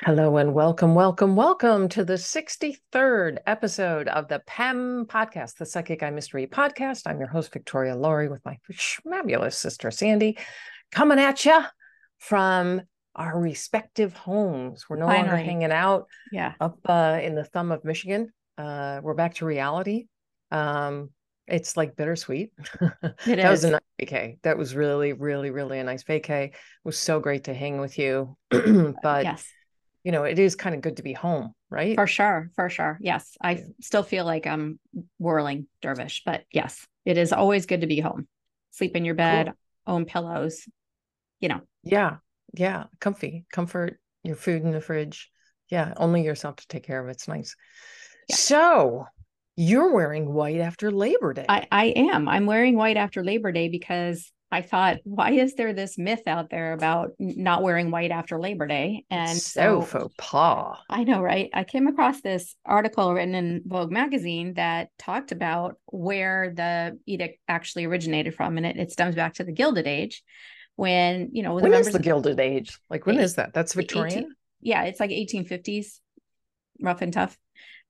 Hello and welcome to the 63rd episode of the PEM podcast, the Psychic Eye Mystery Podcast. I'm your host, Victoria Laurie, with my fabulous sister, Sandy, coming at you from our respective homes. We're no longer Finally. hanging out Yeah, up in the thumb of Michigan. We're back to reality. It's like bittersweet. it That was a is. nice vacay. That was really a nice vacay. It was so great to hang with you. But Yes, it is kind of good to be home, right? for sure. For sure. Yes. Yeah. Still feel like I'm whirling dervish, but yes, it is always good to be home. Sleep in your bed, Cool. own pillows, you know. Yeah. Yeah. Comfy, comfort, your food in the fridge. Yeah. Only yourself to take care of. It's nice. Yeah. So you're wearing white after Labor I, Day. I am. I'm wearing white after Labor Day because I thought, why is there this myth out there about not wearing white after Labor Day? It's And so so faux pas. I know, right? I came across this article written in Vogue magazine that talked about where the edict actually originated from, and it stems back to the Gilded Age, when the When is members the of Gilded Age? Like, when the is that? That's 18, Victorian? yeah, it's like 1850s, rough and tough.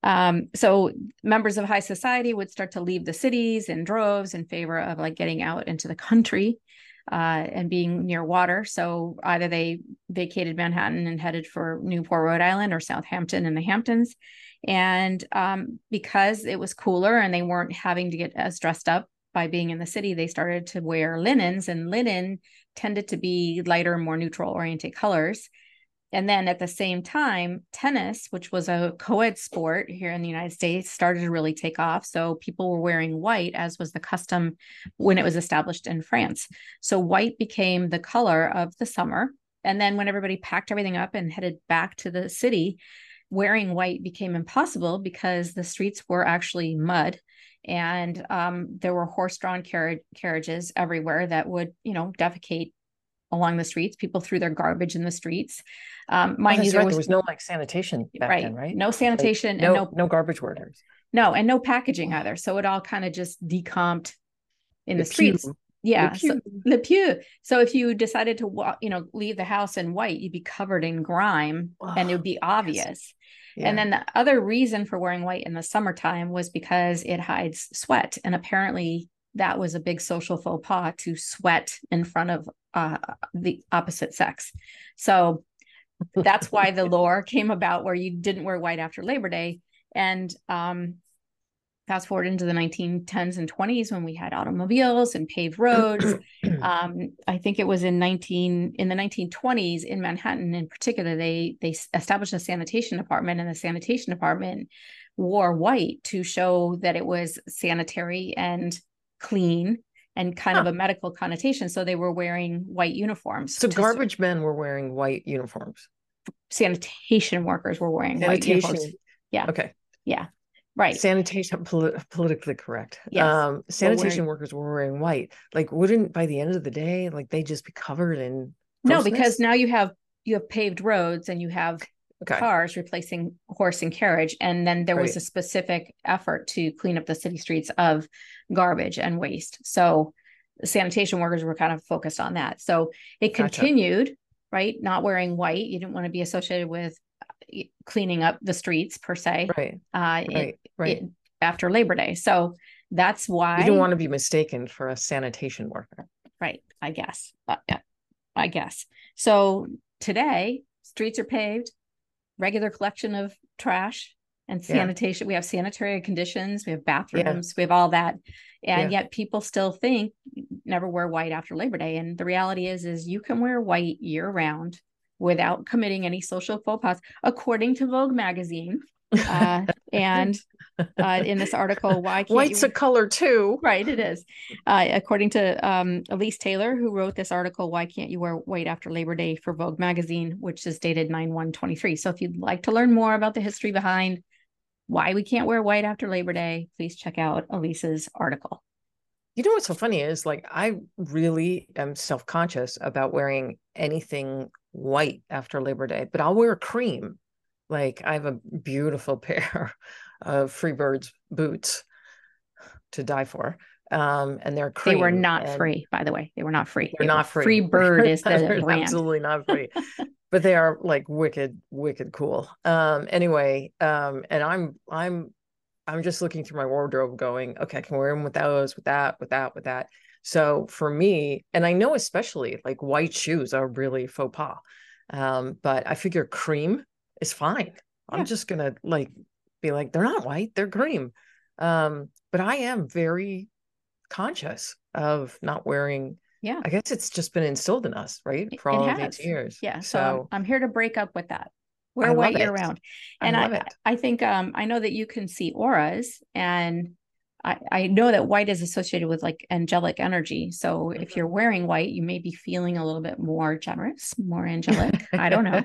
So members of high society would start to leave the cities in droves in favor of like getting out into the country and being near water. So either they vacated Manhattan and headed for Newport, Rhode Island, or Southampton in the Hamptons. And because it was cooler and they weren't having to get as dressed up by being in the city, they started to wear linens, and linen tended to be lighter, more neutral oriented colors. And then at the same time, tennis, which was a co-ed sport here in the United States, started to really take off. So people were wearing white, as was the custom when it was established in France. So white became the color of the summer. And then when everybody packed everything up and headed back to the city, wearing white became impossible because the streets were actually mud. And there were horse-drawn carriages everywhere that would, defecate along the streets. People threw their garbage in the streets. Oh, Mind you, that's there right. There was was no like sanitation back then, right, right? no Like sanitation and no garbage workers. no packaging either. So it all kind of just decomped in Le the Pew. streets. Le Yeah. So Pew. Le Pieux. So if you decided to walk, leave the house in white, you'd be covered in grime and it Oh, would be yes. obvious. And Yeah. then the other reason for wearing white in the summertime was because it hides sweat. And apparently that was a big social faux pas to sweat in front of the opposite sex. So that's why the lore came about where you didn't wear white after Labor Day. And fast forward into the 1910s and 20s when we had automobiles and paved roads. I think it was in the 1920s in Manhattan in particular, they established a sanitation department, and the sanitation department wore white to show that it was sanitary and clean and kind of Huh. a medical connotation. So they were wearing white uniforms So to garbage men were wearing white uniforms. sanitation workers were wearing white uniforms. Sanitation. Yeah. Okay. Yeah. Right. Sanitation, politically correct. Yes. But we're Sanitation workers were wearing white. Like, wouldn't by the end of the day, like they just be covered in no, because grossness? now you have paved roads and you have Okay. cars replacing horse and carriage. And then there was Right. a specific effort to clean up the city streets of garbage and waste. So sanitation workers were kind of focused on that. So it Gotcha. continued, right? Not wearing white. You didn't want to be associated with cleaning up the streets per se. Right. Uh, it, Right. it after Labor Day. So that's You don't why, want to be mistaken for a sanitation worker. right? I guess. Yeah, I guess. So today, streets are paved, regular collection of trash and Yeah. sanitation. We have sanitary conditions, we have Yeah. bathrooms, we have all that. And Yeah. yet people still think never wear white after Labor Day. And the reality is you can wear white year round without committing any social faux pas, according to Vogue magazine. And in this article, why can't White's a you? color too. Right, it is. According to Elise Taylor, who wrote this article, Why Can't You Wear White After Labor Day for Vogue magazine, which is dated 9/1/23. So if you'd like to learn more about the history behind why we can't wear white after Labor Day, please check out Elise's article. You know what's so funny is like I really am self-conscious about wearing anything white after Labor Day, but I'll wear cream. Like I have a beautiful pair of Freebirds boots to die for. And they're They were cream not and free, by the way. They were not free. they're They were not Free free. Bird is the They're brand. absolutely not free. but they are like wicked, wicked cool. Anyway, and I'm just looking through my wardrobe going, okay, I can wear them with those, with that, with that, with that. So for me, and I know especially like white shoes are really faux pas. But I figure cream is fine. I'm Yeah. just gonna like be like, they're not white, they're cream. But I am very conscious of not wearing, Yeah. I guess it's just been instilled in us, right? For It all of these has. years. Yeah. So So I'm here to break up with that. I Wear white love year it. round. I And love it. I think I know that you can see auras, and I know that white is associated with like angelic energy. So if you're wearing white, you may be feeling a little bit more generous, more angelic. I don't know.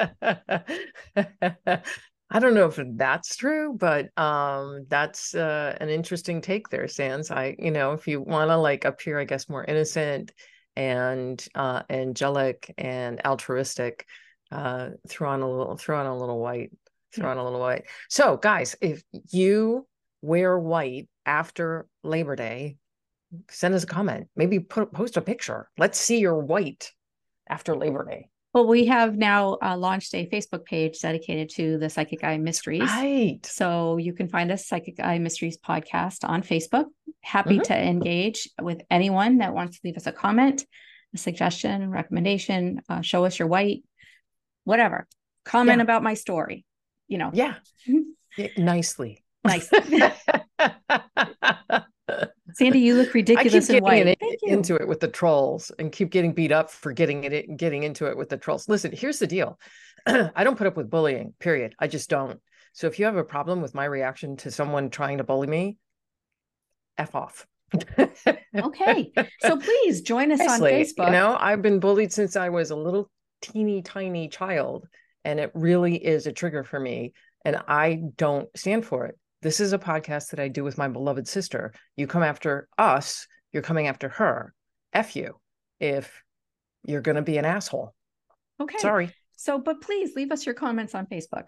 I don't know if that's true, but that's an interesting take there, Sans. If you want to like appear, I guess, more innocent and angelic and altruistic, throw on a little white, Yeah. throw on a little white. So, guys, if you wear white after Labor Day, send us a comment. Maybe post a picture. Let's see your white after Labor Day. Well, we have now launched a Facebook page dedicated to the Psychic Eye Mysteries. Right. So you can find us Psychic Eye Mysteries podcast on Facebook. Happy Mhm. to engage with anyone that wants to leave us a comment, a suggestion, recommendation, show us your white, whatever. Comment Yeah. about my story, Yeah. Nicely. Nice. Sandy, you look I keep ridiculous in getting white. Thank you. into it with the trolls and keep getting beat up for getting into it with the trolls. Listen, here's the deal. I don't put up with bullying, period. I just don't. So if you have a problem with my reaction to someone trying to bully me, F off. Okay. So please join us on Nicely, Facebook. I've been bullied since I was a little teeny tiny child, and it really is a trigger for me, and I don't stand for it. This is a podcast that I do with my beloved sister. You come after us, you're coming after her. F you if you're going to be an asshole. Okay. Sorry. So, but please leave us your comments on Facebook.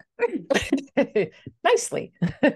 Nicely.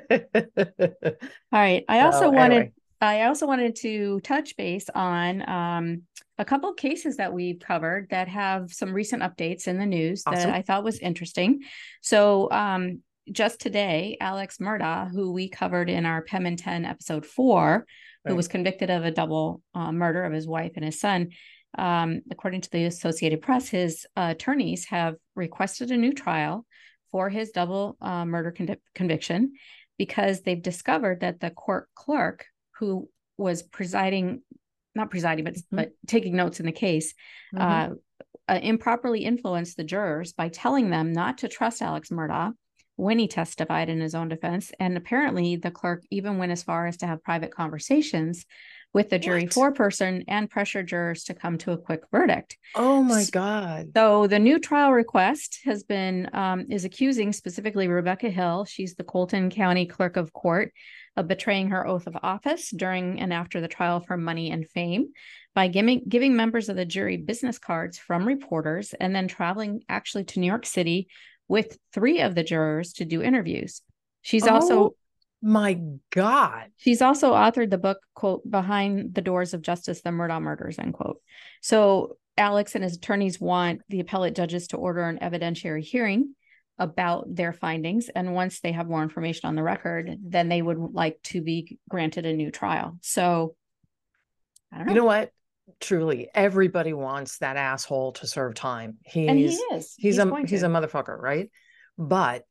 All right. Anyway. I also wanted to touch base on a couple of cases that we've covered that have some recent updates in the news that Awesome. I thought was interesting. So just today, Alex Murdaugh, who we covered in our PEM 10 episode 4, who was convicted of a double murder of his wife and his son. According to the Associated Press, his attorneys have requested a new trial for his double murder conviction because they've discovered that the court clerk who was not presiding, but taking notes in the case, improperly influenced the jurors by telling them not to trust Alex Murdaugh when he testified in his own defense. And apparently the clerk even went as far as to have private conversations with the jury foreperson and pressure jurors to come to a quick verdict. Oh my God. So the new trial request has been, is accusing specifically Rebecca Hill, she's the Colton County Clerk of Court, of betraying her oath of office during and after the trial for money and fame by giving members of the jury business cards from reporters and then traveling actually to New York City with 3 of the jurors to do interviews. She's also my God. She's also authored the book, quote, Behind the Doors of Justice, the Murdaugh Murders, end quote. So Alex and his attorneys want the appellate judges to order an evidentiary hearing about their findings. And once they have more information on the record, then they would like to be granted a new trial. So I don't know. You know what? Truly, everybody wants that asshole to serve time. He's a motherfucker, right? But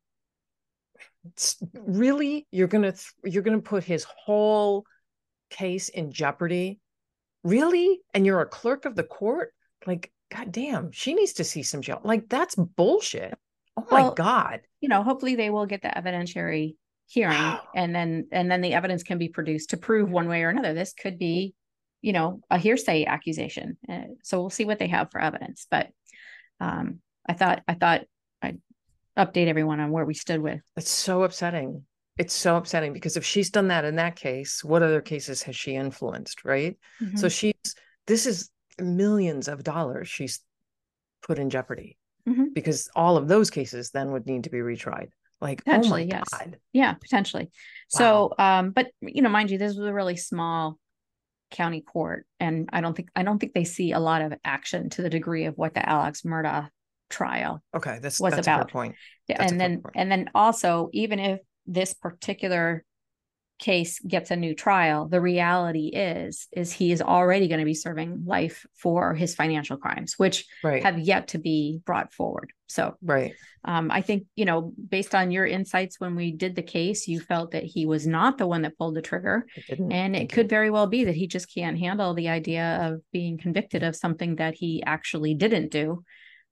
really, you're gonna put his whole case in jeopardy? Really? And you're a clerk of the court? Like, goddamn, she needs to see some jail. Like, that's bullshit. Oh my God. Hopefully they will get the evidentiary hearing and then the evidence can be produced to prove one way or another. This could be, a hearsay accusation. So we'll see what they have for evidence. But I thought I'd update everyone on where we stood with. It's so upsetting. It's so upsetting because if she's done that in that case, what other cases has she influenced, right? So this is millions of dollars she's put in jeopardy because all of those cases then would need to be retried. Like, oh my God. Yeah, potentially. Wow. So, but mind you, this was a really small county court, and I don't think they see a lot of action to the degree of what the Alex Murdaugh trial Okay, was that's a fair about. point. That's a And fair then point. and then also, even if this particular case gets a new trial, the reality is he is already going to be serving life for his financial crimes, which Right, have yet to be brought forward. So right. I think, based on your insights when we did the case, you felt that he was not the one that pulled the trigger. I didn't. And it Thank could you. very well be that he just can't handle the idea of being convicted of something that he actually didn't do.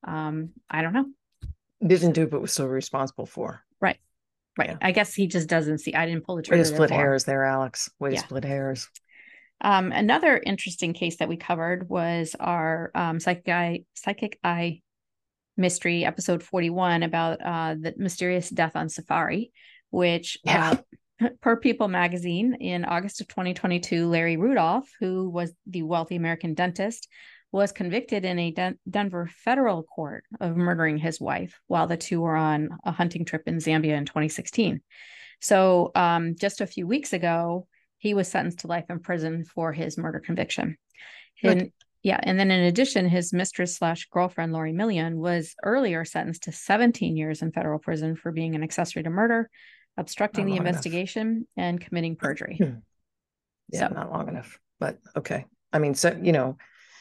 I don't know. Didn't do, but was still responsible for. Right. Right. Yeah. I guess he just doesn't see. I didn't pull the Way to trigger, split therefore. hairs there, Alex. Way to Yeah. split hairs. Another interesting case that we covered was our Psychic Eye mystery, episode 41, about the mysterious death on safari, which per People magazine, in August of 2022, Larry Rudolph, who was the wealthy American dentist, was convicted in a Denver federal court of murdering his wife while the two were on a hunting trip in Zambia in 2016. So just a few weeks ago, he was sentenced to life in prison for his murder conviction. And then in addition, his mistress/girlfriend, Lori Million, was earlier sentenced to 17 years in federal prison for being an accessory to murder, obstructing the investigation, and committing perjury. Yeah, so, not long enough, but okay. I mean, so,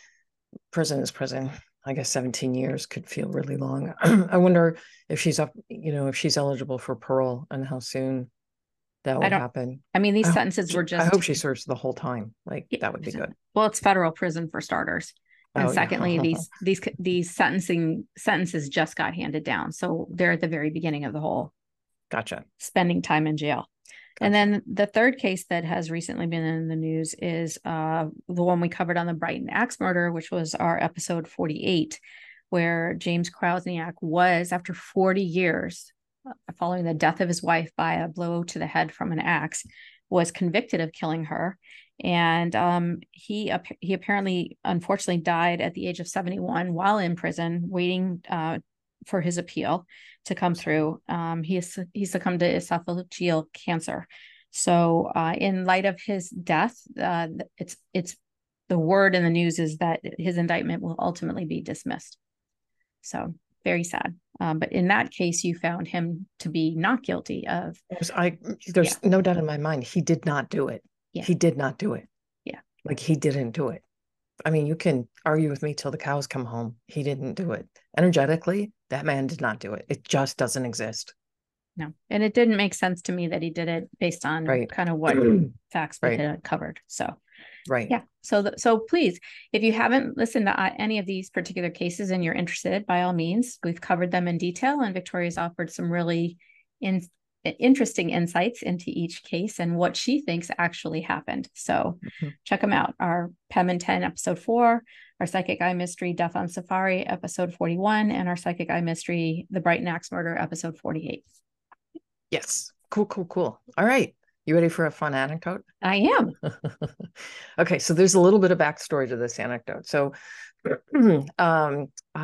prison is prison. I guess 17 years could feel really long. I wonder if she's up, if she's eligible for parole and how soon that would happen. I mean, these sentences were just. I hope she serves the whole time. That would be good. Well, it's federal prison for starters. And secondly, these sentences just got handed down. So they're at the very beginning of the whole. Gotcha. Spending time in jail. Gotcha. And then the third case that has recently been in the news is the one we covered on the Brighton axe murder, which was our episode 48, where James Krasniak was, after 40 years, following the death of his wife by a blow to the head from an axe, was convicted of killing her. And he apparently, unfortunately, died at the age of 71 while in prison, waiting for his appeal to come through. He succumbed to esophageal cancer. So in light of his death, it's the word in the news is that his indictment will ultimately be dismissed. So very sad. But in that case, you found him to be not guilty of. There's no doubt in my mind, he did not do it. Yeah. He did not do it. Yeah. He didn't do it. I mean, you can argue with me till the cows come home. He didn't do it. Energetically, that man did not do it. It just doesn't exist. No. And it didn't make sense to me that he did it based on kind of what facts we had covered. So, yeah. So please, if you haven't listened to any of these particular cases and you're interested, by all means, we've covered them in detail, and Victoria's offered some really interesting insights into each case and what she thinks actually happened. So check them out. Our PEM and 10 episode 4, our Psychic Eye Mystery Death on Safari episode 41, and our Psychic Eye Mystery The Brighton Axe Murder episode 48. Yes. Cool. All right. You ready for a fun anecdote? I am. Okay. So there's a little bit of backstory to this anecdote. So I'm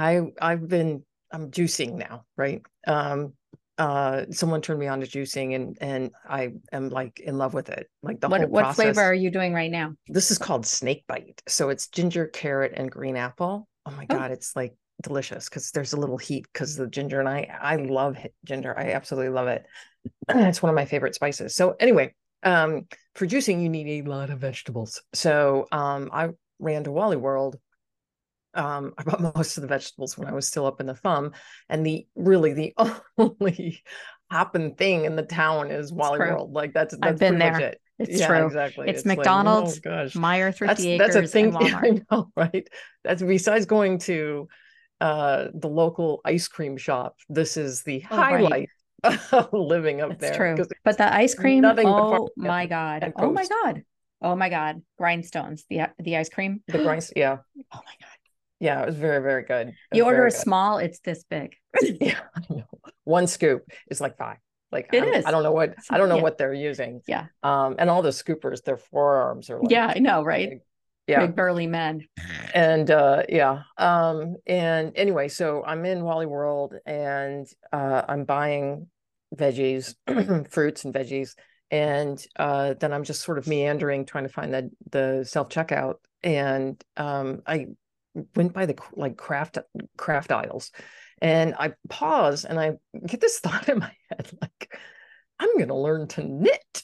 juicing now, right? Someone turned me on to juicing and I am in love with it. Whole process. What flavor are you doing right now? This is called Snake Bite. So it's ginger, carrot, and green apple. Oh my God. It's delicious because there's a little heat because of the ginger, and I love ginger. I absolutely love it. It's one of my favorite spices. So anyway, for juicing, you need a lot of vegetables. So I ran to Wally World. I bought most of the vegetables when I was still up in the thumb, and the only hopping thing in the town is Wally World. That's I've been pretty there. much it. It's true. Exactly. It's McDonald's, Meijer, Thrifty Acres, that's a thing, and Walmart. I know, right? That's besides going to the local ice cream shop. This is the highlight of living up there. True. But the ice cream, oh my God. Oh my God. Oh my God. Grindstones, the ice cream. The grinds, yeah. Oh my God. Yeah, it was very, very good. You order a small, it's this big. Yeah, I know. One scoop is like 5. It is. I don't know what they're using. Yeah. And all the scoopers, their forearms are yeah, I know, right? Big burly men. And and anyway, so I'm in Wally World and I'm buying veggies, fruits and veggies, and then I'm just sort of meandering trying to find the self-checkout, and I went by the craft aisles, And I pause and I get this thought in my head, like, I'm going to learn to knit.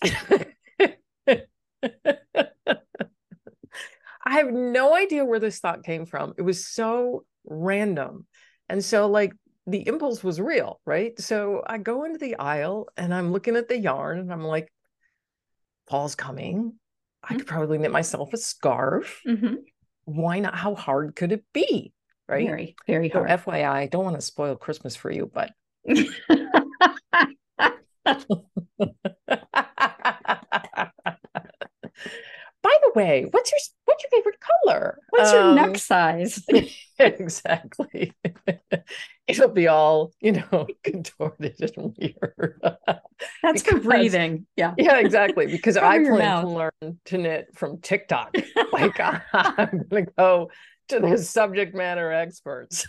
I have no idea where this thought came from. It was so random. And so, like, the impulse was real, right? So I go into the aisle and I'm looking at the yarn and I'm like, fall's coming. I could probably knit myself a scarf. Mm-hmm. Why not? How hard could it be? Right. Very, very So, hard. FYI, I don't want to spoil Christmas for you, but by the way, what's your favorite color? What's your neck size? Exactly. It'll be all, contorted and weird. That's for breathing. Yeah. Yeah, exactly. Because Cover I your plan to mouth. learn to knit from TikTok. Like, I'm going to go to the subject matter experts.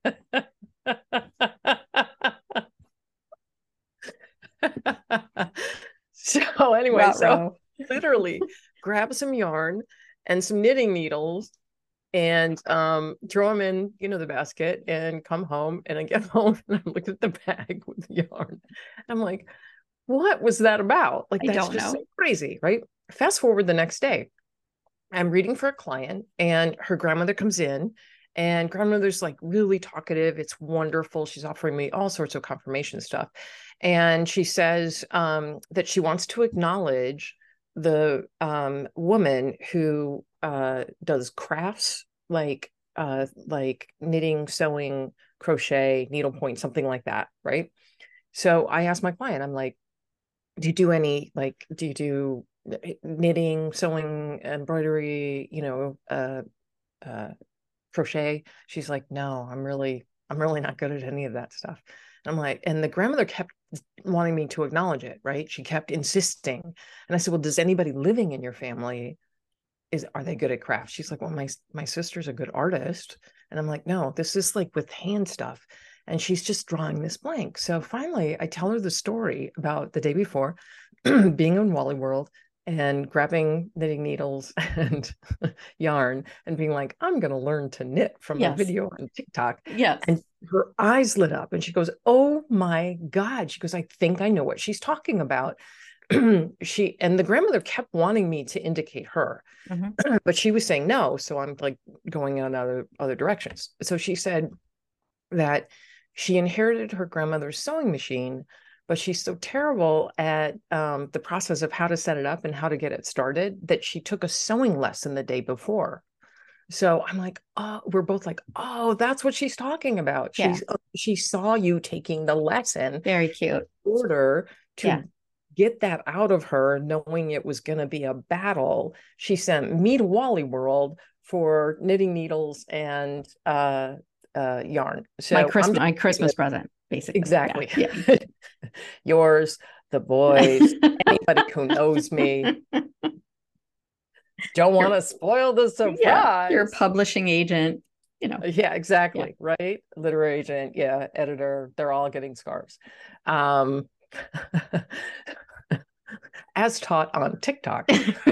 So anyway, so literally grab some yarn and some knitting needles and throw them in, the basket, and come home. And I get home and I'm looking at the bag with the yarn. I'm like, what was that about? Like, I that's don't just know. so crazy, right? Fast forward the next day, I'm reading for a client and her grandmother comes in, and grandmother's like really talkative. It's wonderful. She's offering me all sorts of confirmation stuff. And she says that she wants to acknowledge the woman who does crafts like knitting, sewing, crochet, needlepoint, something like that, right? So I asked my client, I'm like, do you do knitting, sewing, embroidery, crochet? She's like, no, I'm really not good at any of that stuff. And I'm like, and the grandmother kept wanting me to acknowledge it, right? She kept insisting. And I said, well, does anybody living in your family, are they good at crafts? She's like, well, my sister's a good artist. And I'm like, no, this is like with hand stuff. And she's just drawing this blank. So finally, I tell her the story about the day before being in Wally World and grabbing knitting needles and yarn and being like, I'm going to learn to knit from a video on TikTok. Yes. And her eyes lit up and she goes, oh my God. She goes, I think I know what she's talking about. And the grandmother kept wanting me to indicate her, but she was saying no. So I'm like going in other directions. So she said that she inherited her grandmother's sewing machine, but she's so terrible at the process of how to set it up and how to get it started that she took a sewing lesson the day before. So I'm like, oh, we're both like, oh, that's what she's talking about. She saw you taking the lesson. Very cute. In order to get that out of her, knowing it was going to be a battle. She sent me to Wally World for knitting needles and yarn. So my Christmas present, basically. Exactly. Yeah. Yours, the boys, anybody who knows me. Don't want to spoil the surprise. Yeah, your publishing agent, Yeah, exactly. Yeah. Right. Literary agent. Yeah. Editor. They're all getting scarves. As taught on TikTok.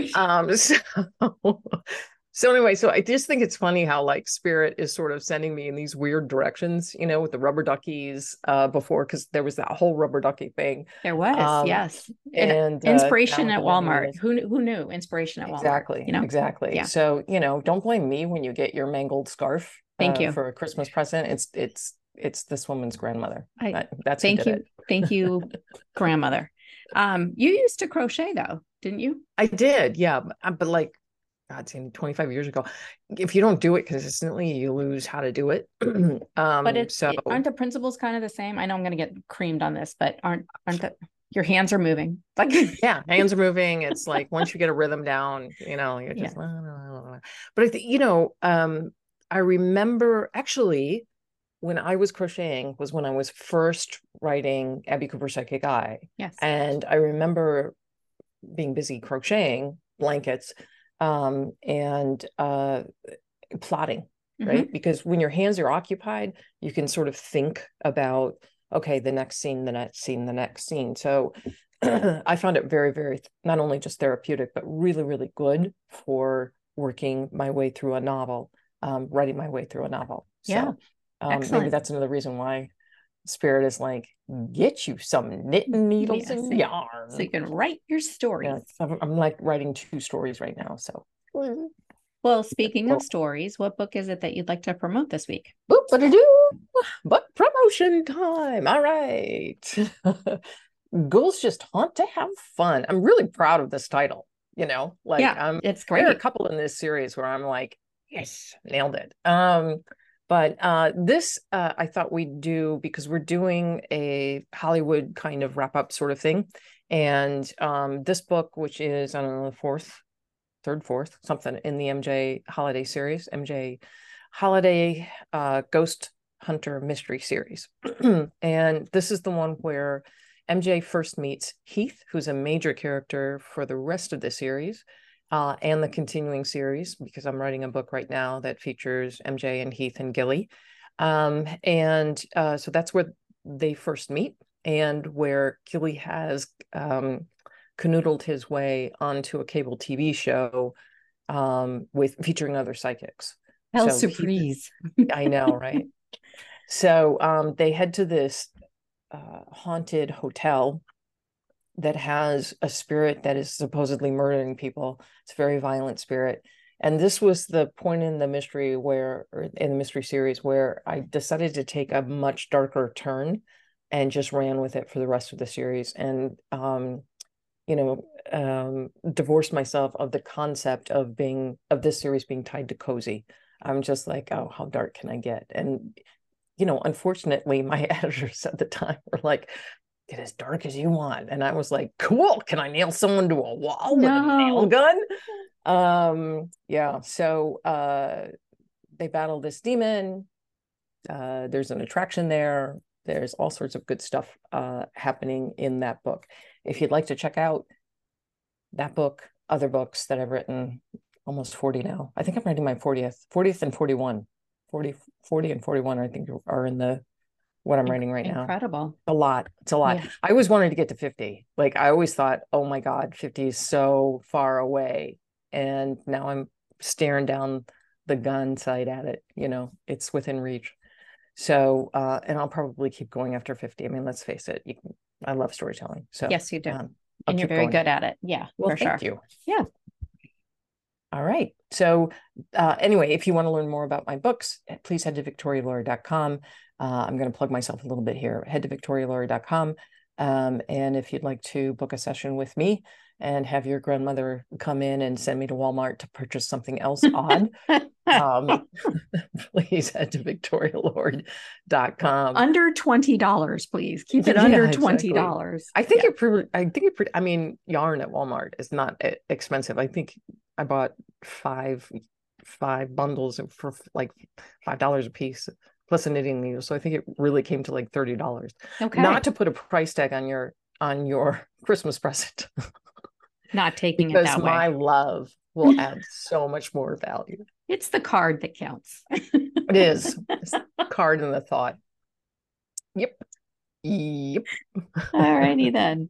So anyway, so I just think it's funny how like spirit is sort of sending me in these weird directions, with the rubber duckies before, because there was that whole rubber ducky thing. There was, yes. And inspiration at Walmart. Who knew inspiration at Walmart? Exactly. Yeah. So, don't blame me when you get your mangled scarf. Thank you. For a Christmas present. It's this woman's grandmother. That's thank you. Thank you, grandmother. You used to crochet though, didn't you? I did, yeah. But like, God, 25 years ago, if you don't do it consistently, you lose how to do it. But aren't the principles kind of the same? I know I'm going to get creamed on this, but aren't your hands are moving? Like, yeah, hands are moving. It's like once you get a rhythm down, you're just. Yeah. But I think I remember actually when I was crocheting was when I was first writing Abby Cooper Psychic Eye. Yes, and I remember being busy crocheting blankets. And plotting, right? Because when your hands are occupied, you can sort of think about, okay, the next scene, the next scene, the next scene. So I found it very, very, not only just therapeutic, but really, really good for working my way through a novel, writing my way through a novel. So, yeah. Maybe Excellent. that's another reason why Spirit is like, get you some knitting needles Yeah, and so you yarn. can write your Yeah, stories. I'm like writing 2 stories right now. So, boop, Well, speaking of stories, what book is it that you'd like to promote this week? what to do? Book promotion time. All right. Ghouls Just Haunt to Have Fun. I'm really proud of this title. Like Yeah, it's there are a great. couple in this series where I'm like, yes, nailed it. But this I thought we'd do because we're doing a Hollywood kind of wrap up sort of thing. And this book, which is, I don't know, the fourth, something in the MJ Holiday series, MJ Holiday Ghost Hunter Mystery Series. And this is the one where MJ first meets Heath, who's a major character for the rest of the series. And the continuing series, because I'm writing a book right now that features MJ and Heath and Gilly. So that's where they first meet, and where Gilly has canoodled his way onto a cable TV show with featuring other psychics. Hell So surprise. I know, right? So they head to this haunted hotel that has a spirit that is supposedly murdering people. It's a very violent spirit. And this was the point in the mystery or in the mystery series, where I decided to take a much darker turn and just ran with it for the rest of the series. And divorced myself of the concept of this series being tied to cozy. I'm just like, oh, how dark can I get? And unfortunately, my editors at the time were like, get as dark as you want. And I was like, cool, can I nail someone to a wall with a nail No. gun? Yeah. So they battle this demon. There's an attraction there. There's all sorts of good stuff happening in that book. If you'd like to check out that book, other books that I've written, almost 40 now. I think I'm writing my 40th and 41. 40 and 41, I think, are in the what I'm writing right now. Incredible. A lot. It's a lot. Yeah. I always wanted to get to 50. Like I always thought, oh my God, 50 is so far away. And now I'm staring down the gun sight at it. It's within reach. So, and I'll probably keep going after 50. I mean, let's face it, I love storytelling. So, Yes, you do. I'll And you're keep very going. good at it. Yeah, Well, for thank sure. you. Yeah. All right. So anyway, if you want to learn more about my books, please head to victorialaurie.com. I'm going to plug myself a little bit here. Head to victorialaurie.com. And if you'd like to book a session with me and have your grandmother come in and send me to Walmart to purchase something else odd, please head to victorialaurie.com. Under $20, please. Keep it under $20. Exactly. I mean, yarn at Walmart is not expensive. I think I bought five bundles for like $5 a piece plus a knitting needle. So I think it really came to like $30. Okay. Not to put a price tag on your Christmas present. Not taking it because that my way. love will add so much more value. It's the card that counts. It is. It's the card and the thought. Yep. Yep. All righty then.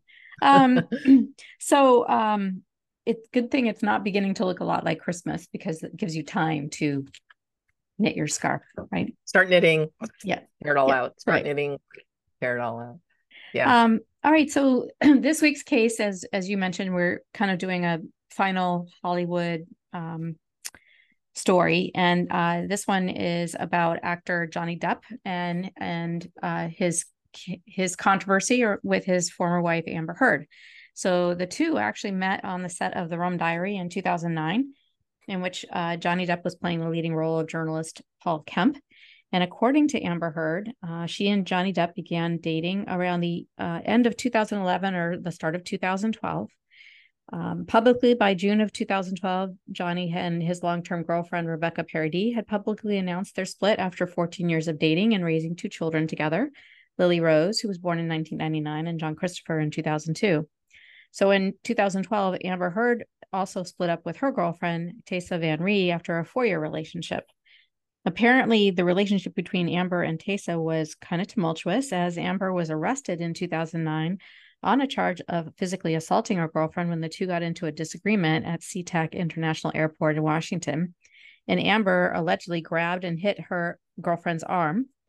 So it's good thing it's not beginning to look a lot like Christmas, because it gives you time to knit your scarf, right? Start knitting. Yeah. Tear it all Yeah, out. Start right. knitting. Tear it all out. Yeah. All right. So this week's case, as you mentioned, we're kind of doing a final Hollywood story, and this one is about actor Johnny Depp and his controversy with his former wife Amber Heard. So the two actually met on the set of The Rum Diary in 2009, in which Johnny Depp was playing the leading role of journalist Paul Kemp. And according to Amber Heard, she and Johnny Depp began dating around the end of 2011 or the start of 2012. Publicly, by June of 2012, Johnny and his long-term girlfriend, Rebecca Paradis, had publicly announced their split after 14 years of dating and raising 2 children together, Lily Rose, who was born in 1999, and John Christopher in 2002. So in 2012, Amber Heard also split up with her girlfriend, Tessa Van Ree, after a 4-year relationship. Apparently, the relationship between Amber and Tessa was kind of tumultuous, as Amber was arrested in 2009 on a charge of physically assaulting her girlfriend when the two got into a disagreement at SeaTac International Airport in Washington. And Amber allegedly grabbed and hit her girlfriend's arm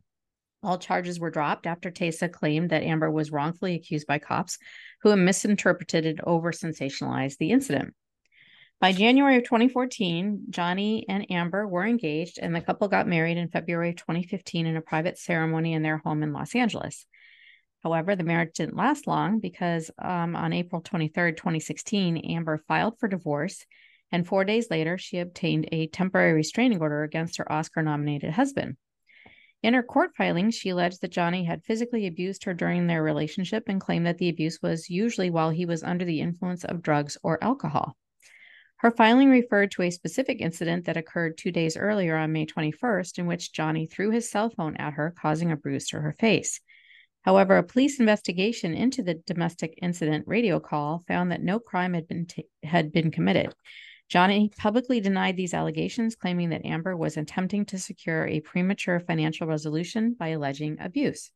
All charges were dropped after Tesa claimed that Amber was wrongfully accused by cops who misinterpreted and over-sensationalized the incident. By January of 2014, Johnny and Amber were engaged, and the couple got married in February of 2015 in a private ceremony in their home in Los Angeles. However, the marriage didn't last long because on April 23rd, 2016, Amber filed for divorce, and 4 days later, she obtained a temporary restraining order against her Oscar-nominated husband. In her court filing, she alleged that Johnny had physically abused her during their relationship and claimed that the abuse was usually while he was under the influence of drugs or alcohol. Her filing referred to a specific incident that occurred 2 days earlier on May 21st, in which Johnny threw his cell phone at her, causing a bruise to her face. However, a police investigation into the domestic incident radio call found that no crime had been committed. Johnny publicly denied these allegations, claiming that Amber was attempting to secure a premature financial resolution by alleging abuse.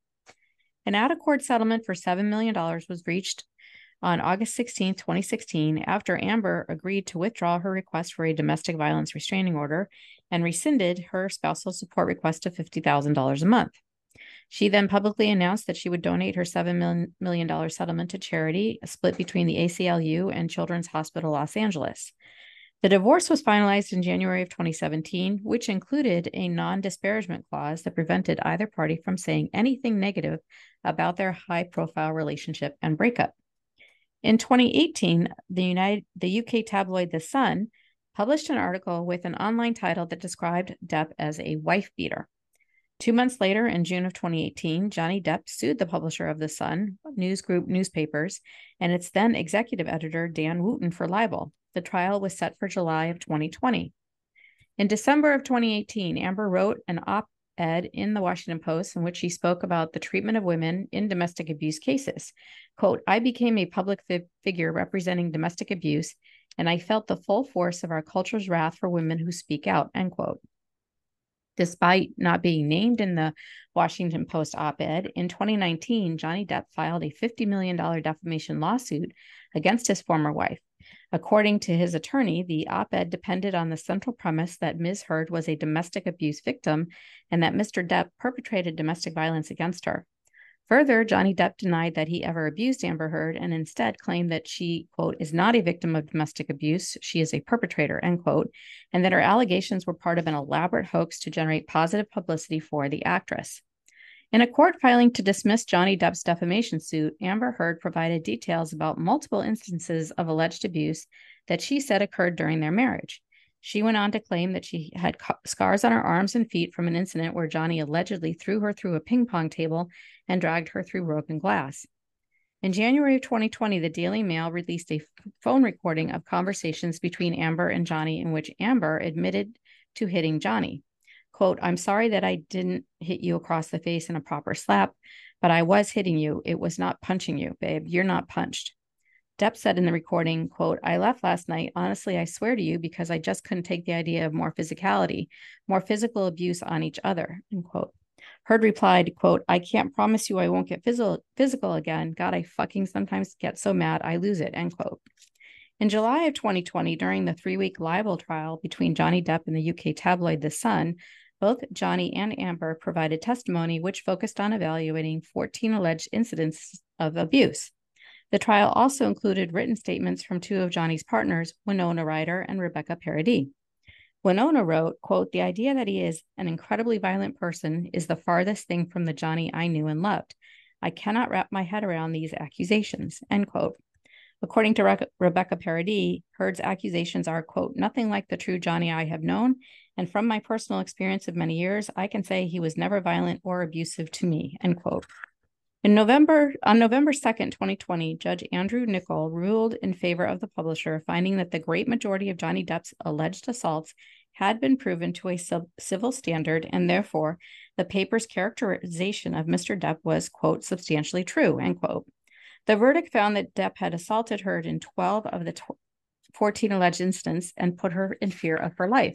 An out-of-court settlement for $7 million was reached on August 16, 2016, after Amber agreed to withdraw her request for a domestic violence restraining order and rescinded her spousal support request of $50,000 a month. She then publicly announced that she would donate her $7 million settlement to charity, split between the ACLU and Children's Hospital Los Angeles. The divorce was finalized in January of 2017, which included a non-disparagement clause that prevented either party from saying anything negative about their high-profile relationship and breakup. In 2018, the UK tabloid The Sun published an article with an online title that described Depp as a wife beater. 2 months later, in June of 2018, Johnny Depp sued the publisher of The Sun News Group newspapers and its then executive editor, Dan Wootton, for libel. The trial was set for July of 2020. In December of 2018, Amber wrote an op-ed in the Washington Post in which she spoke about the treatment of women in domestic abuse cases. Quote, "I became a public figure representing domestic abuse, and I felt the full force of our culture's wrath for women who speak out," end quote. Despite not being named in the Washington Post op-ed, in 2019, Johnny Depp filed a $50 million defamation lawsuit against his former wife. According to his attorney, the op-ed depended on the central premise that Ms. Heard was a domestic abuse victim and that Mr. Depp perpetrated domestic violence against her. Further, Johnny Depp denied that he ever abused Amber Heard and instead claimed that she, quote, "is not a victim of domestic abuse. She is a perpetrator," end quote, and that her allegations were part of an elaborate hoax to generate positive publicity for the actress. In a court filing to dismiss Johnny Depp's defamation suit, Amber Heard provided details about multiple instances of alleged abuse that she said occurred during their marriage. She went on to claim that she had scars on her arms and feet from an incident where Johnny allegedly threw her through a ping pong table and dragged her through broken glass. In January of 2020, the Daily Mail released a phone recording of conversations between Amber and Johnny in which Amber admitted to hitting Johnny. Quote, "I'm sorry that I didn't hit you across the face in a proper slap, but I was hitting you. It was not punching you, babe. You're not punched." Depp said in the recording, quote, "I left last night. Honestly, I swear to you, because I just couldn't take the idea of more physicality, more physical abuse on each other," end quote. Heard replied, quote, "I can't promise you I won't get physical again. God, I fucking sometimes get so mad I lose it," end quote. In July of 2020, during the 3-week libel trial between Johnny Depp and the UK tabloid The Sun, both Johnny and Amber provided testimony which focused on evaluating 14 alleged incidents of abuse. The trial also included written statements from 2 of Johnny's partners, Winona Ryder and Rebecca Paradis. Winona wrote, quote, "The idea that he is an incredibly violent person is the farthest thing from the Johnny I knew and loved. I cannot wrap my head around these accusations," end quote. According to Rebecca Paradis, Heard's accusations are, quote, "nothing like the true Johnny I have known, and from my personal experience of many years, I can say he was never violent or abusive to me," end quote. On November 2nd, 2020, Judge Andrew Niccol ruled in favor of the publisher, finding that the great majority of Johnny Depp's alleged assaults had been proven to a civil standard, and therefore the paper's characterization of Mr. Depp was, quote, "substantially true," end quote. The verdict found that Depp had assaulted Heard in 12 of the 14 alleged incidents and put her in fear of her life.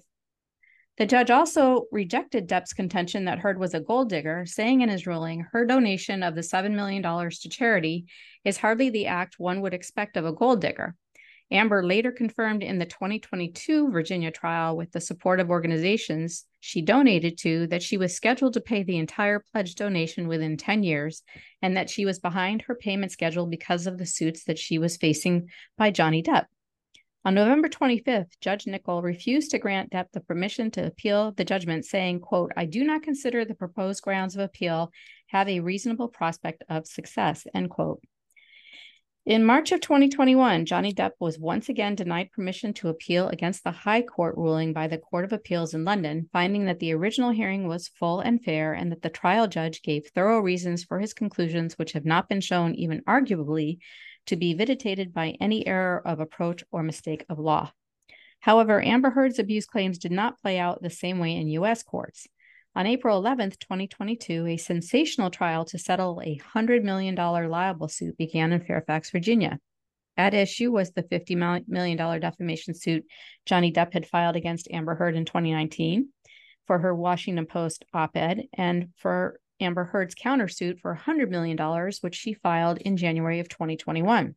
The judge also rejected Depp's contention that Heard was a gold digger, saying in his ruling, her donation of the $7 million to charity is hardly the act one would expect of a gold digger. Amber later confirmed in the 2022 Virginia trial with the support of organizations she donated to that she was scheduled to pay the entire pledge donation within 10 years and that she was behind her payment schedule because of the suits that she was facing by Johnny Depp. On November 25th, Judge Nickel refused to grant Depp the permission to appeal the judgment, saying, quote, "I do not consider the proposed grounds of appeal have a reasonable prospect of success," end quote. In March of 2021, Johnny Depp was once again denied permission to appeal against the High Court ruling by the Court of Appeals in London, finding that the original hearing was full and fair and that the trial judge gave thorough reasons for his conclusions, which have not been shown, even arguably, to be vitiated by any error of approach or mistake of law. However, Amber Heard's abuse claims did not play out the same way in U.S. courts. On April 11th, 2022, a sensational trial to settle a $100 million libel suit began in Fairfax, Virginia. At issue was the $50 million defamation suit Johnny Depp had filed against Amber Heard in 2019 for her Washington Post op-ed and for Amber Heard's countersuit for $100 million, which she filed in January of 2021.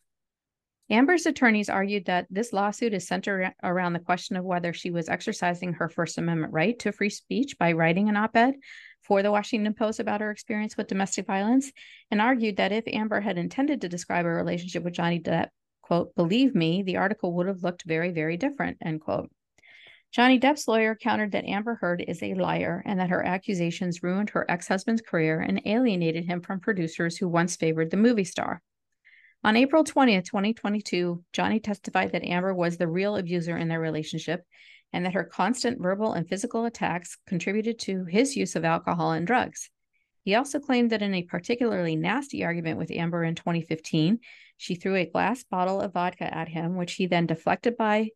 Amber's attorneys argued that this lawsuit is centered around the question of whether she was exercising her First Amendment right to free speech by writing an op-ed for the Washington Post about her experience with domestic violence, and argued that if Amber had intended to describe a relationship with Johnny Depp, quote, "believe me, the article would have looked very, very different," end quote. Johnny Depp's lawyer countered that Amber Heard is a liar and that her accusations ruined her ex-husband's career and alienated him from producers who once favored the movie star. On April 20th, 2022, Johnny testified that Amber was the real abuser in their relationship and that her constant verbal and physical attacks contributed to his use of alcohol and drugs. He also claimed that in a particularly nasty argument with Amber in 2015, she threw a glass bottle of vodka at him, which he then deflected by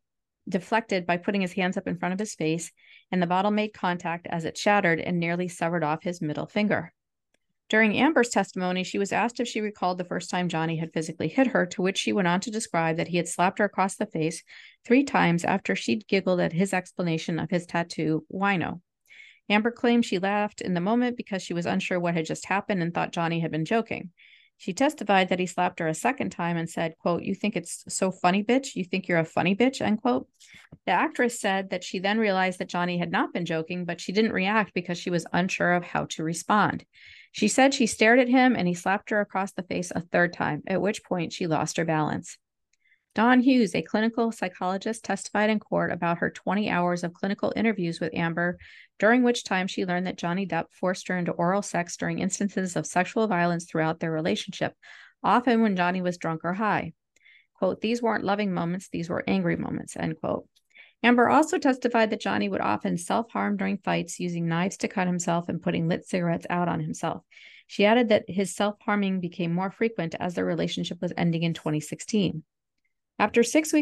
putting his hands up in front of his face, and the bottle made contact as it shattered and nearly severed off his middle finger. During Amber's testimony, she was asked if she recalled the first time Johnny had physically hit her, to which she went on to describe that he had slapped her across the face 3 times after she'd giggled at his explanation of his tattoo, wino. Amber claimed she laughed in the moment because she was unsure what had just happened and thought Johnny had been joking. She testified that he slapped her a second time and said, quote, "You think it's so funny, bitch? You think you're a funny bitch," end quote. The actress said that she then realized that Johnny had not been joking, but she didn't react because she was unsure of how to respond. She said she stared at him and he slapped her across the face a 3rd time, at which point she lost her balance. Dawn Hughes, a clinical psychologist, testified in court about her 20 hours of clinical interviews with Amber, during which time she learned that Johnny Depp forced her into oral sex during instances of sexual violence throughout their relationship, often when Johnny was drunk or high. Quote, "These weren't loving moments, these were angry moments," end quote. Amber also testified that Johnny would often self-harm during fights, using knives to cut himself and putting lit cigarettes out on himself. She added that his self-harming became more frequent as their relationship was ending in 2016. After 6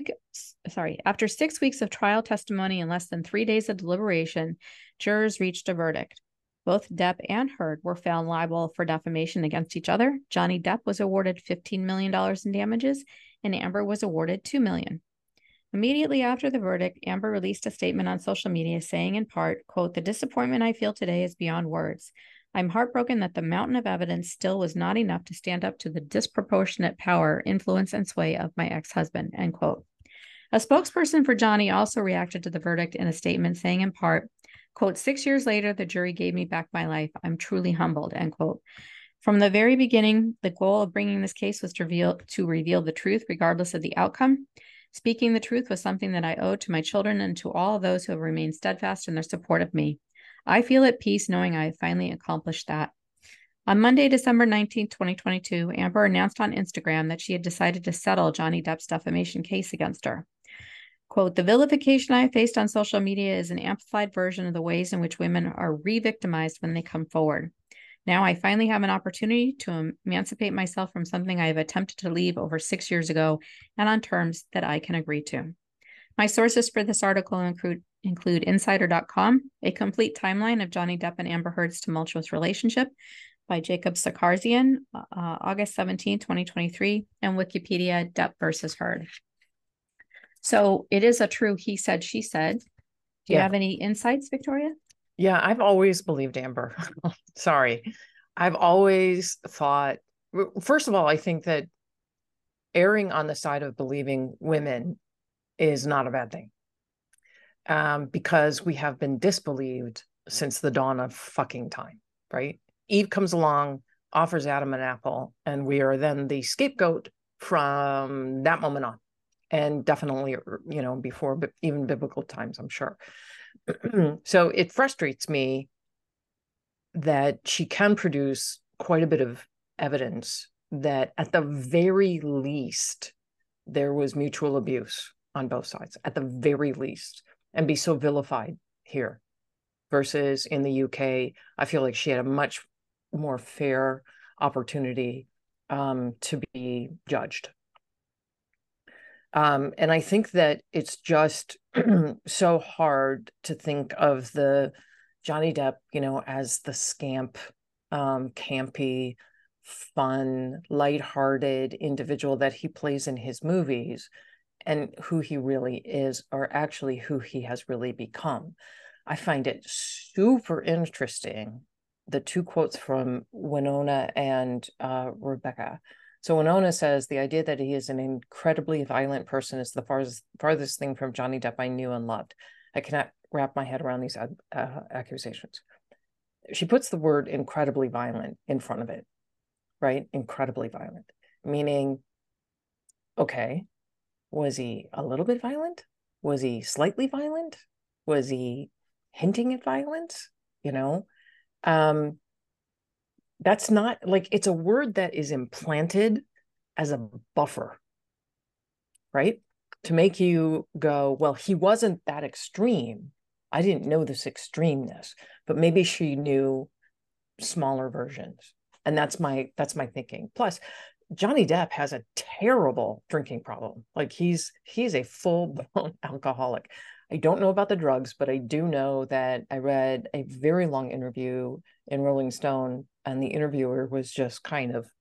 weeks of trial testimony and less than 3 days of deliberation, jurors reached a verdict. Both Depp and Heard were found liable for defamation against each other. Johnny Depp was awarded $15 million in damages, and Amber was awarded $2 million. Immediately after the verdict, Amber released a statement on social media saying in part, quote, "The disappointment I feel today is beyond words. I'm heartbroken that the mountain of evidence still was not enough to stand up to the disproportionate power, influence, and sway of my ex-husband," end quote. A spokesperson for Johnny also reacted to the verdict in a statement saying in part, quote, "6 years later, the jury gave me back my life. I'm truly humbled," end quote. From the very beginning, the goal of bringing this case was to reveal the truth regardless of the outcome. Speaking the truth was something that I owed to my children and to all of those who have remained steadfast in their support of me. I feel at peace knowing I have finally accomplished that. On Monday, December 19, 2022, Amber announced on Instagram that she had decided to settle Johnny Depp's defamation case against her. Quote, "The vilification I have faced on social media is an amplified version of the ways in which women are re-victimized when they come forward. Now I finally have an opportunity to emancipate myself from something I have attempted to leave over 6 years ago and on terms that I can agree to." My sources for this article include Insider.com, a complete timeline of Johnny Depp and Amber Heard's tumultuous relationship by Jacob Sakarzian, August 17, 2023, and Wikipedia, Depp versus Heard. So it is a true he said, she said. Do you have any insights, Victoria? Yeah, I've always believed Amber. Sorry. I've always thought, first of all, I think that erring on the side of believing women is not a bad thing, because we have been disbelieved since the dawn of fucking time, right? Eve comes along, offers Adam an apple, and we are then the scapegoat from that moment on. And definitely, before even biblical times, I'm sure. So it frustrates me that she can produce quite a bit of evidence that at the very least, there was mutual abuse on both sides, at the very least, and be so vilified here versus in the UK. I feel like she had a much more fair opportunity to be judged. And I think that it's just so hard to think of the Johnny Depp, as the scamp, campy, fun, lighthearted individual that he plays in his movies, and who he really is, or actually who he has really become. I find it super interesting, the two quotes from Winona and Rebecca. So Winona says, the idea that he is an incredibly violent person is the farthest thing from Johnny Depp I knew and loved. I cannot wrap my head around these accusations. She puts the word incredibly violent in front of it, right? Incredibly violent, meaning, okay, was he a little bit violent? Was he slightly violent? Was he hinting at violence? That's not like, it's a word that is implanted as a buffer, right? To make you go, well, he wasn't that extreme. I didn't know this extremeness, but maybe she knew smaller versions. And that's my thinking. Plus, Johnny Depp has a terrible drinking problem. Like he's a full-blown alcoholic. I don't know about the drugs, but I do know that I read a very long interview in Rolling Stone, and the interviewer was just kind of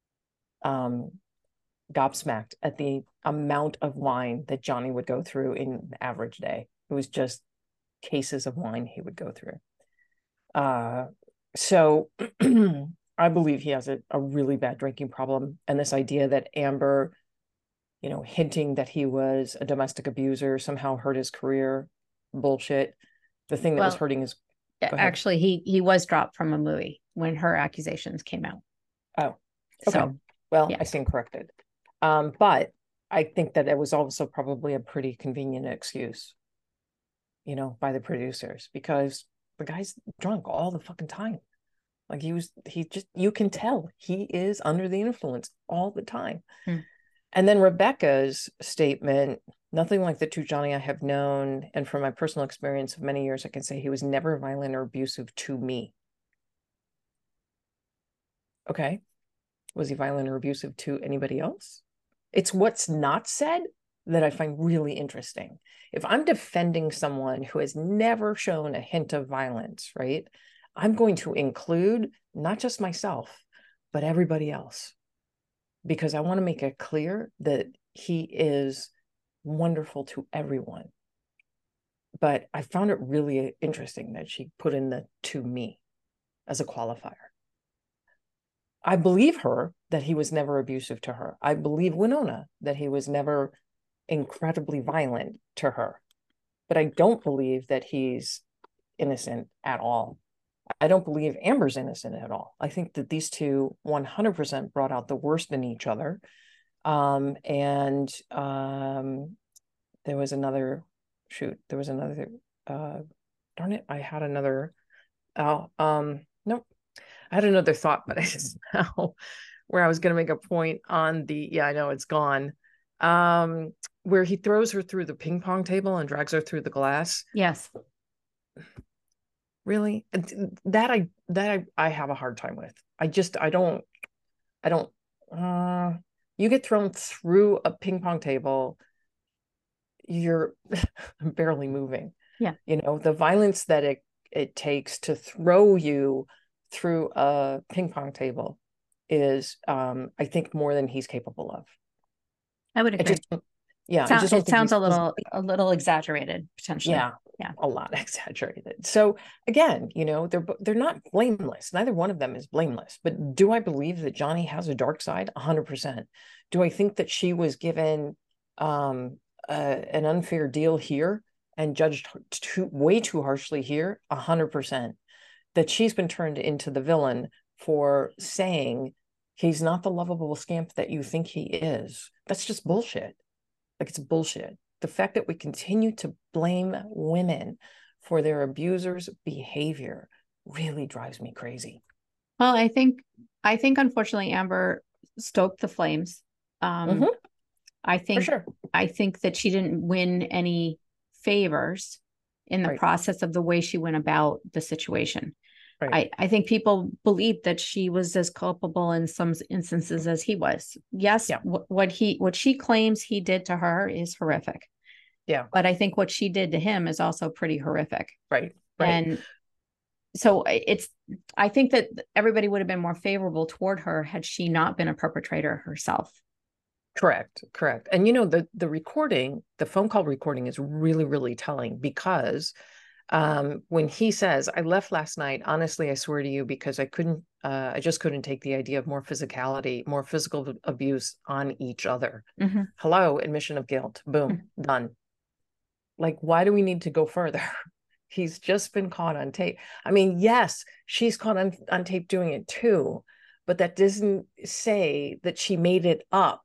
gobsmacked at the amount of wine that Johnny would go through in an average day. It was just cases of wine he would go through. So I believe he has a really bad drinking problem. And this idea that Amber, hinting that he was a domestic abuser somehow hurt his career, bullshit. The thing that was hurting his... Actually, he was dropped from a movie when her accusations came out. Oh, okay. So, well, yeah. I stand corrected. But I think that it was also probably a pretty convenient excuse, by the producers, because the guy's drunk all the fucking time. Like you can tell he is under the influence all the time. And then Rebecca's statement, nothing like the true Johnny I have known. And from my personal experience of many years, I can say he was never violent or abusive to me. Okay. Was he violent or abusive to anybody else? It's what's not said that I find really interesting. If I'm defending someone who has never shown a hint of violence, right, I'm going to include not just myself, but everybody else, because I want to make it clear that he is wonderful to everyone. But I found it really interesting that she put in the "to me" as a qualifier. I believe her that he was never abusive to her. I believe Winona that he was never incredibly violent to her. But I don't believe that he's innocent at all. I don't believe Amber's innocent at all. I think that these two 100% brought out the worst in each other. And there was another, darn it, I had another, nope. I had another thought, but I just now where I was going to make a point on I know it's gone. Where he throws her through the ping pong table and drags her through the glass. Yes. Really? That I have a hard time with. I don't, you get thrown through a ping pong table, you're barely moving. Yeah. The violence that it takes to throw you through a ping pong table is, I think, more than he's capable of. I would agree. Yeah. It sounds a little exaggerated, potentially. Yeah. a lot exaggerated. So again, they're not blameless. Neither one of them is blameless. But do I believe that Johnny has a dark side? 100%. Do I think that she was given an unfair deal here and judged way too harshly here? 100%. That she's been turned into the villain for saying he's not the lovable scamp that you think he is. That's just bullshit. Like, it's bullshit. The fact that we continue to blame women for their abusers' behavior really drives me crazy. Well, I think unfortunately Amber stoked the flames. For sure. I think that she didn't win any favors in the process of the way she went about the situation. Right. I think people believed that she was as culpable in some instances as he was. Yes, what she claims he did to her is horrific. Yeah. But I think what she did to him is also pretty horrific. Right. And so I think that everybody would have been more favorable toward her had she not been a perpetrator herself. Correct. And the recording, the phone call recording is really, really telling, because when he says, I left last night, honestly, I swear to you, because I just couldn't take the idea of more physicality, more physical abuse on each other. Mm-hmm. Hello, admission of guilt. Boom, done. Like, why do we need to go further? He's just been caught on tape. I mean, yes, she's caught on tape doing it too, but that doesn't say that she made it up.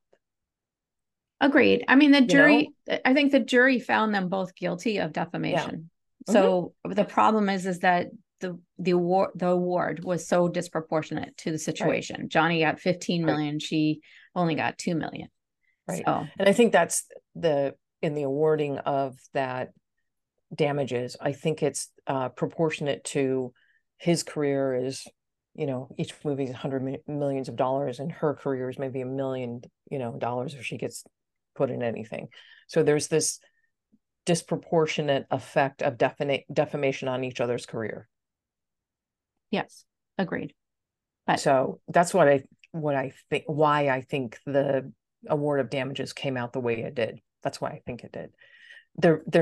Agreed. I mean, I think the jury found them both guilty of defamation. Yeah. So the problem is that the award was so disproportionate to the situation. Right. Johnny got 15 million. She only got 2 million. Right. So. And I think that's in the awarding of that damages, I think it's proportionate to his career is, each movie is millions of dollars, and her career is maybe $1 million, if she gets put in anything. So there's this disproportionate effect of defamation on each other's career. Yes, agreed. But so that's why I think the award of damages came out the way it did. That's why I think it did. They're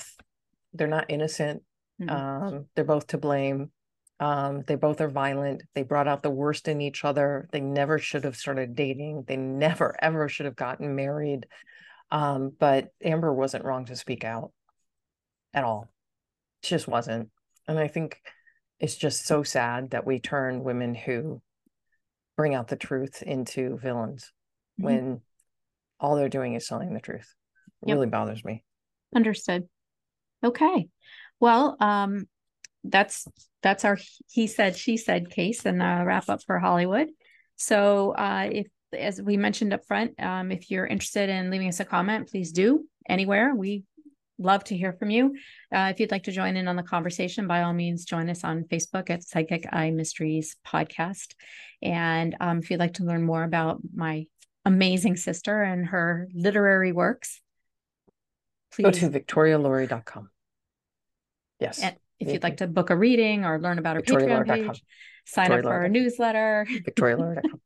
not innocent. Mm-hmm. They're both to blame. They both are violent. They brought out the worst in each other. They never should have started dating. They never, ever should have gotten married. But Amber wasn't wrong to speak out at all. She just wasn't. And I think it's just so sad that we turn women who bring out the truth into villains, mm-hmm. when all they're doing is selling the truth. It really bothers me. Understood. Okay. Well, that's our he said, she said case, and wrap up for Hollywood. So as we mentioned up front, if you're interested in leaving us a comment, please do anywhere. We love to hear from you. If you'd like to join in on the conversation, by all means, join us on Facebook at Psychic Eye Mysteries Podcast. And if you'd like to learn more about my amazing sister and her literary works, please go to victorialaurie.com. Yes. And if you'd like to book a reading or learn about our Patreon page, sign up for our newsletter. victorialaurie.com.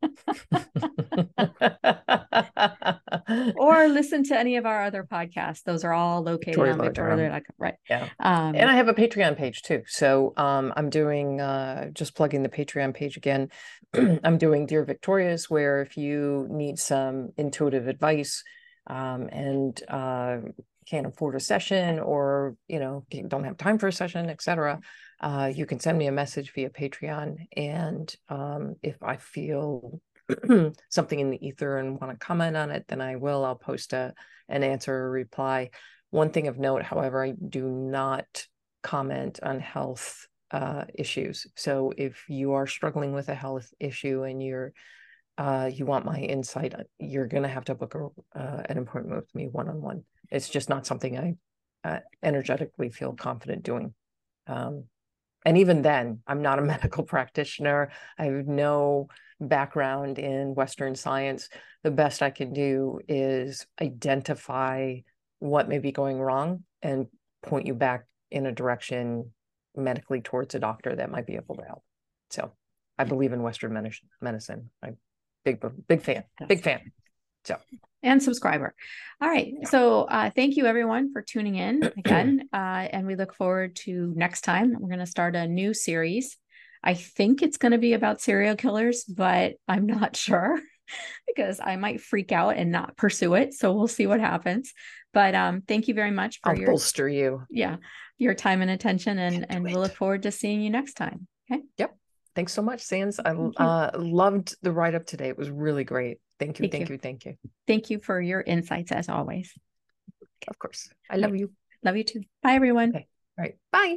Or listen to any of our other podcasts. Those are all located on victorialaurie.com. Right. Yeah. And I have a Patreon page too. So I'm doing, just plugging the Patreon page again. I'm doing Dear Victorious, where if you need some intuitive advice and can't afford a session, or don't have time for a session, etc., you can send me a message via Patreon, and if I feel something in the ether and want to comment on it, then I'll post an answer or reply. One thing of note, however, I do not comment on health issues. So if you are struggling with a health issue and you want my insight, you're going to have to book an appointment with me one-on-one. It's just not something I energetically feel confident doing. And even then, I'm not a medical practitioner. I have no background in Western science. The best I can do is identify what may be going wrong and point you back in a direction medically towards a doctor that might be able to help. So I believe in Western medicine. I'm big fan. So and subscriber. All right. So thank you everyone for tuning in again. And we look forward to next time. We're going to start a new series. I think it's going to be about serial killers, but I'm not sure because I might freak out and not pursue it. So we'll see what happens. But thank you very much for I'll bolster you. Yeah, your time and attention, and we'll look forward to seeing you next time. Okay. Yep. Thanks so much, Sands. I loved the write-up today. It was really great. Thank you. Thank you. Thank you. Thank you for your insights as always. Of course. I love you. Love you too. Bye, everyone. Okay. All right. Bye.